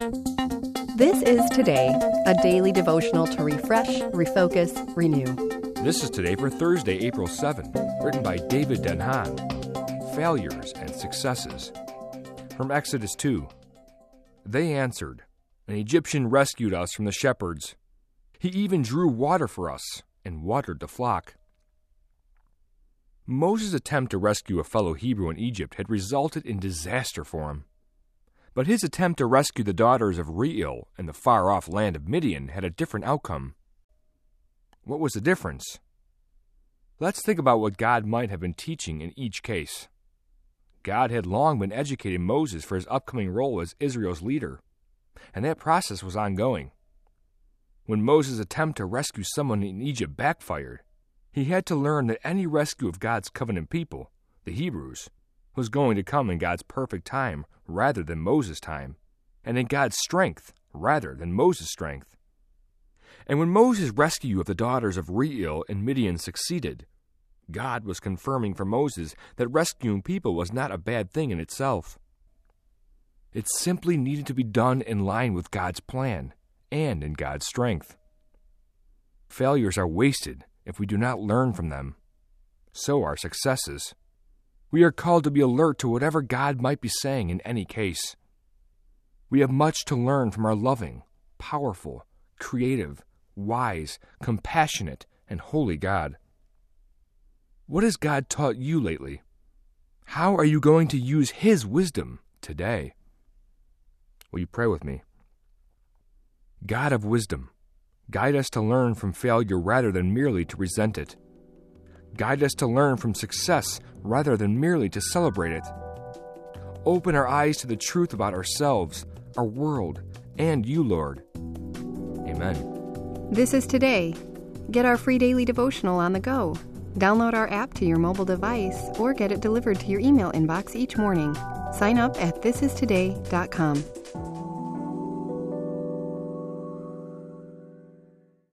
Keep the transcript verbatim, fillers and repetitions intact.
This is Today, a daily devotional to refresh, refocus, renew. This is Today for Thursday, April seventh, written by David Denhan. Failures and Successes. From Exodus two. They answered, "An Egyptian rescued us from the shepherds. He even drew water for us and watered the flock." Moses' attempt to rescue a fellow Hebrew in Egypt had resulted in disaster for him. But his attempt to rescue the daughters of Reuel in the far-off land of Midian had a different outcome. What was the difference? Let's think about what God might have been teaching in each case. God had long been educating Moses for his upcoming role as Israel's leader, and that process was ongoing. When Moses' attempt to rescue someone in Egypt backfired, he had to learn that any rescue of God's covenant people, the Hebrews, was going to come in God's perfect time rather than Moses' time, and in God's strength rather than Moses' strength. And when Moses' rescue of the daughters of Reuel in Midian succeeded, God was confirming for Moses that rescuing people was not a bad thing in itself. It simply needed to be done in line with God's plan and in God's strength. Failures are wasted if we do not learn from them. So are successes. We are called to be alert to whatever God might be saying in any case. We have much to learn from our loving, powerful, creative, wise, compassionate, and holy God. What has God taught you lately? How are you going to use His wisdom today? Will you pray with me? God of wisdom, guide us to learn from failure rather than merely to resent it. Guide us to learn from success rather than merely to celebrate it. Open our eyes to the truth about ourselves, our world, and you, Lord. Amen. This is Today. Get our free daily devotional on the go. Download our app to your mobile device or get it delivered to your email inbox each morning. Sign up at this is today dot com.